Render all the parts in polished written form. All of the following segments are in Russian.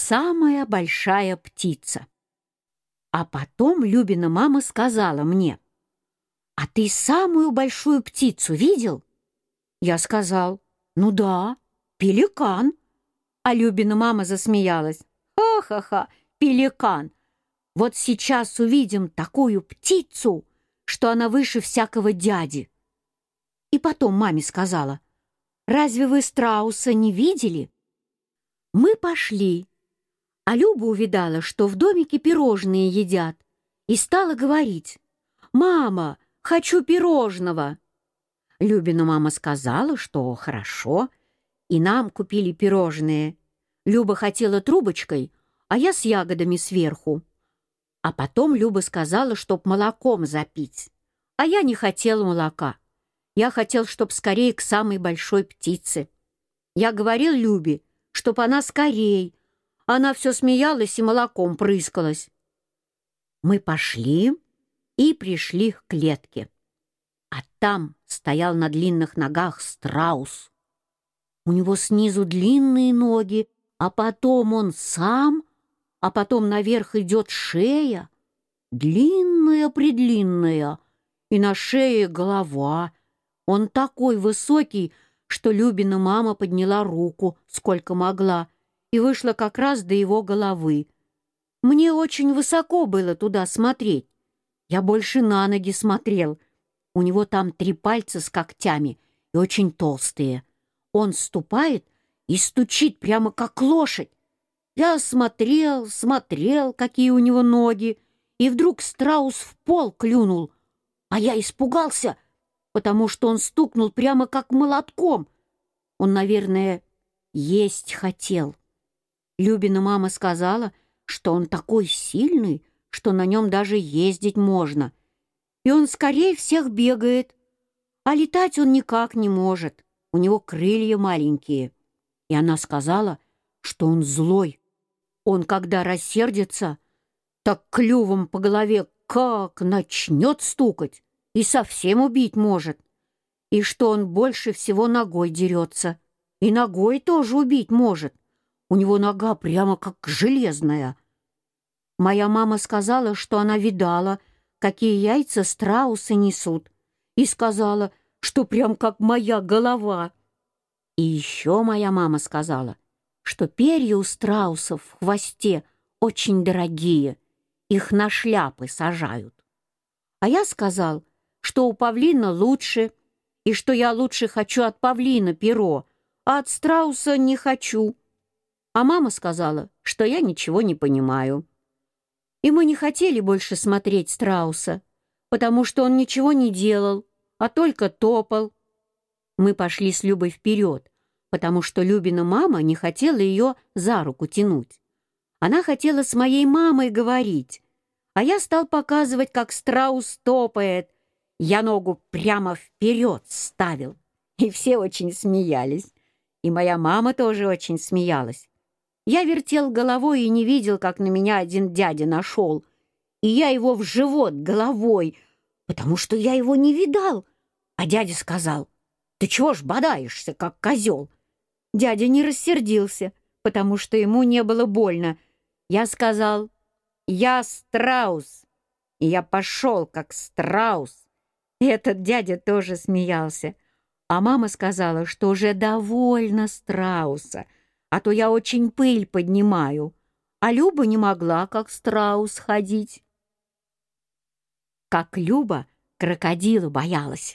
самая большая птица. А потом Любина мама сказала мне: «А ты самую большую птицу видел?» Я сказал: «Ну да, пеликан». А Любина мама засмеялась: «Ха-ха-ха, пеликан! Вот сейчас увидим такую птицу, что она выше всякого дяди». И потом маме сказала: «Разве вы страуса не видели?» Мы пошли, а Люба увидала, что в домике пирожные едят, и стала говорить: «Мама, хочу пирожного». Любина мама сказала, что хорошо, и нам купили пирожные. Люба хотела трубочкой, а я с ягодами сверху. А потом Люба сказала, чтоб молоком запить, а я не хотел молока. Я хотел, чтоб скорее к самой большой птице. Я говорил Любе, чтоб она скорей. Она все смеялась и молоком прыскалась. Мы пошли и пришли к клетке. А там стоял на длинных ногах страус. У него снизу длинные ноги, а потом он сам, а потом наверх идет шея, длинная-предлинная, и на шее голова. Он такой высокий, что Любина мама подняла руку, сколько могла, и вышла как раз до его головы. Мне очень высоко было туда смотреть. Я больше на ноги смотрел. У него там 3 пальца с когтями и очень толстые. Он ступает и стучит прямо как лошадь. Я смотрел, какие у него ноги, и вдруг страус в пол клюнул, а я испугался, потому что он стукнул прямо как молотком. Он, наверное, есть хотел. Любина мама сказала, что он такой сильный, что на нем даже ездить можно, и он скорее всех бегает, а летать он никак не может, у него крылья маленькие. И она сказала, что он злой. Он, когда рассердится, так клювом по голове как начнет стукать и совсем убить может, и что он больше всего ногой дерется, и ногой тоже убить может. У него нога прямо как железная. Моя мама сказала, что она видала, какие яйца страусы несут, и сказала, что прям как моя голова. И еще моя мама сказала, что перья у страусов в хвосте очень дорогие, их на шляпы сажают. А я сказал, что у павлина лучше, и что я лучше хочу от павлина перо, а от страуса не хочу. А мама сказала, что я ничего не понимаю. И мы не хотели больше смотреть страуса, потому что он ничего не делал, а только топал. Мы пошли с Любой вперед, потому что Любина мама не хотела ее за руку тянуть. Она хотела с моей мамой говорить, а я стал показывать, как страус топает. Я ногу прямо вперед ставил, и все очень смеялись. И моя мама тоже очень смеялась. Я вертел головой и не видел, как на меня один дядя нашел, и я его в живот головой, потому что я его не видал. А дядя сказал: «Ты чего ж бодаешься, как козел?» Дядя не рассердился, потому что ему не было больно. Я сказал: «Я страус», и я пошел, как страус. И этот дядя тоже смеялся. А мама сказала, что уже довольно страуса, а то я очень пыль поднимаю. А Люба не могла, как страус, ходить. Как Люба крокодила боялась.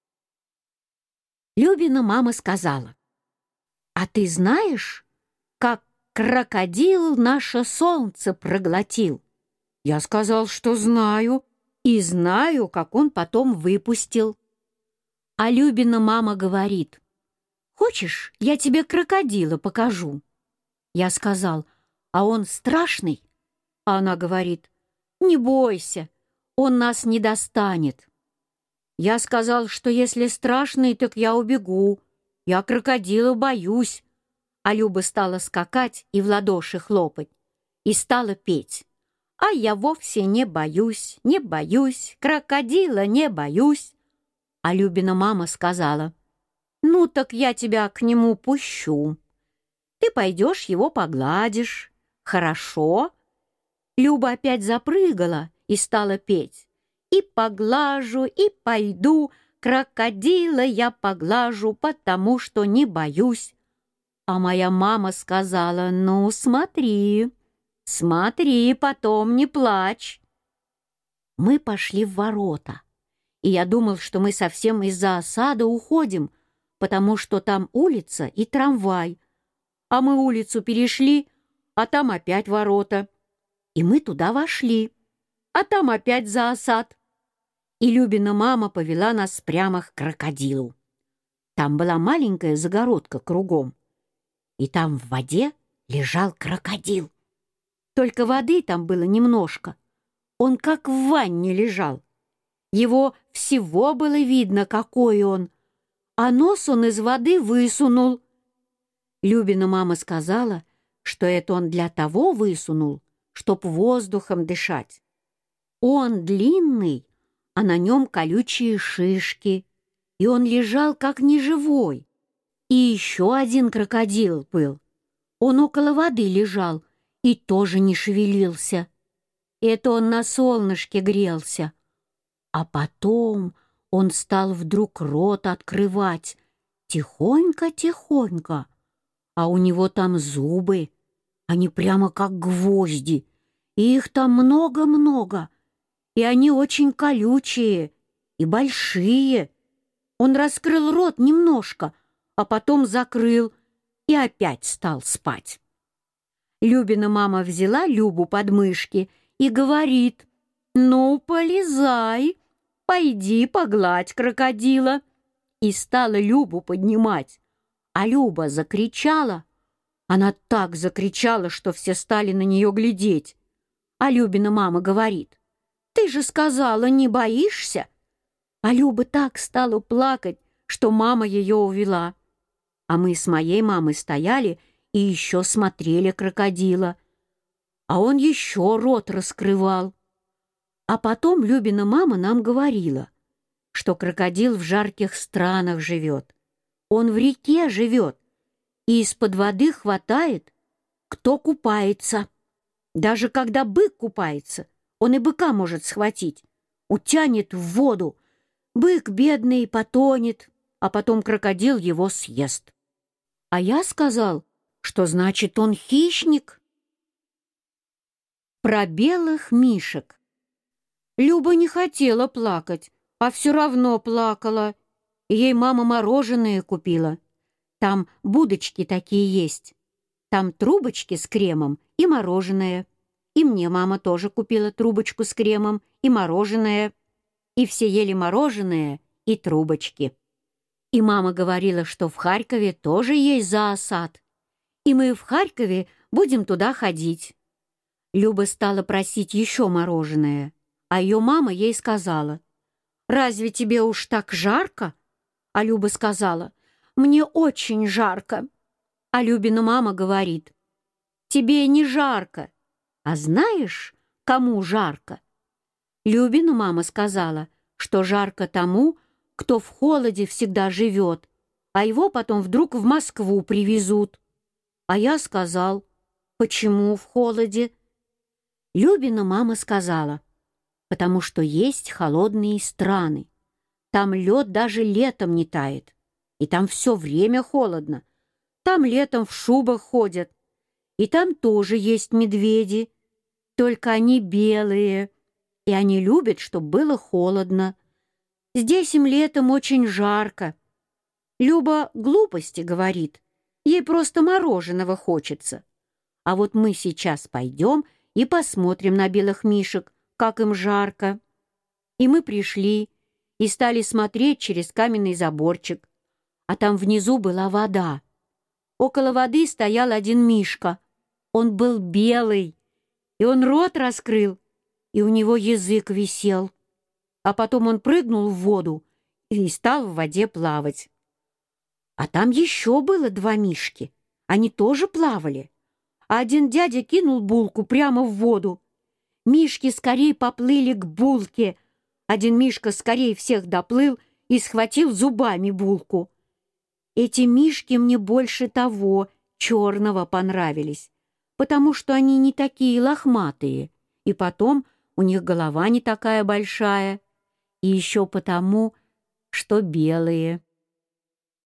Любина мама сказала: «А ты знаешь, как крокодил наше солнце проглотил?» Я сказал, что знаю, и знаю, как он потом выпустил. А Любина мама говорит: «Хочешь, я тебе крокодила покажу?» Я сказал: «А он страшный?» А она говорит: «Не бойся, он нас не достанет». Я сказал, что если страшный, так я убегу. Я крокодила боюсь. А Люба стала скакать и в ладоши хлопать, и стала петь: «А я вовсе не боюсь, не боюсь, крокодила не боюсь». А Любина мама сказала: «Ну, так я тебя к нему пущу. Ты пойдешь, его погладишь, Хорошо?» Люба опять запрыгала и стала петь. «И поглажу, и пойду, крокодила я поглажу, потому что не боюсь». А моя мама сказала: «Ну, смотри, смотри, потом не плачь». Мы пошли в ворота, и я думал, что мы совсем из-за осады уходим, потому что там улица и трамвай. А мы улицу перешли, а там опять ворота. И мы туда вошли, а там опять заосад. И Любина мама повела нас прямо к крокодилу. Там была маленькая загородка кругом, и там в воде лежал крокодил. Только воды там было немножко. Он как в ванне лежал. Его всего было видно, какой он, а нос он из воды высунул. Любина мама сказала, что это он для того высунул, чтоб воздухом дышать. Он длинный, а на нем колючие шишки, и он лежал как неживой. И еще один крокодил был. Он около воды лежал и тоже не шевелился. Это он на солнышке грелся. А потом он стал вдруг рот открывать, тихонько-тихонько, а у него там зубы, они прямо как гвозди, и их там много-много, и они очень колючие и большие. Он раскрыл рот немножко, а потом закрыл и опять стал спать. Любина мама взяла Любу под мышки и говорит: «Ну, полезай, пойди погладь крокодила». И стала Любу поднимать, а Люба закричала. Она так закричала, что все стали на нее глядеть. А Любина мама говорит: «Ты же сказала, не боишься?» А Люба так стала плакать, что мама ее увела. А мы с моей мамой стояли и еще смотрели крокодила. А он еще рот раскрывал. А потом Любина мама нам говорила, что крокодил в жарких странах живет. Он в реке живет, и из-под воды хватает, кто купается. Даже когда бык купается, он и быка может схватить, утянет в воду. Бык бедный потонет, а потом крокодил его съест. А я сказал, что значит он хищник. Про белых мишек. Люба не хотела плакать, а все равно плакала. Ей мама мороженое купила. Там будочки такие есть. Там трубочки с кремом и мороженое. И мне мама тоже купила трубочку с кремом и мороженое. И все ели мороженое и трубочки. И мама говорила, что в Харькове тоже есть зоосад. И мы в Харькове будем туда ходить. Люба стала просить еще мороженое, а ее мама ей сказала: «Разве тебе уж так жарко?» А Люба сказала: «Мне очень жарко». А Любина мама говорит: «Тебе не жарко, а знаешь, кому жарко?» Любина мама сказала, что жарко тому, кто в холоде всегда живет, а его потом вдруг в Москву привезут. А я сказал: «Почему в холоде?» Любина мама сказала: «Потому что есть холодные страны. Там лед даже летом не тает, и там все время холодно. Там летом в шубах ходят, и там тоже есть медведи, только они белые, и они любят, чтобы было холодно. Здесь им летом очень жарко». Люба глупости говорит, ей просто мороженого хочется. А вот мы сейчас пойдем и посмотрим на белых мишек, как им жарко. И мы пришли и стали смотреть через каменный заборчик, а там внизу была вода. Около воды стоял один мишка. Он был белый, и он рот раскрыл, и у него язык висел. А потом он прыгнул в воду и стал в воде плавать. А там еще было два мишки. Они тоже плавали. А один дядя кинул булку прямо в воду. Мишки скорее поплыли к булке. Один мишка скорее всех доплыл и схватил зубами булку. Эти мишки мне больше того черного понравились, потому что они не такие лохматые, и потом у них голова не такая большая, и еще потому, что белые.